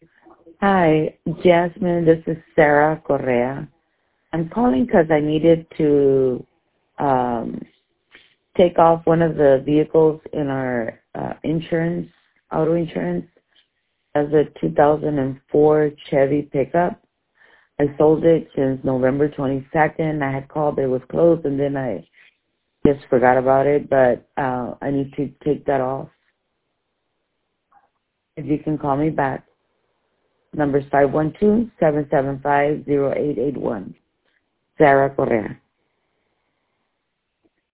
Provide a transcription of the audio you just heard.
Hi, Jasmine. This is Sarah Correa. I'm calling because I needed to um, take off one of the vehicles in our insurance, auto insurance, as a 2004 Chevy pickup. I sold it since November 22nd. I had called, it was closed, and then I just forgot about it, but I need to take that off. If you can call me back. Number 512-775-0881. Sarah Correa.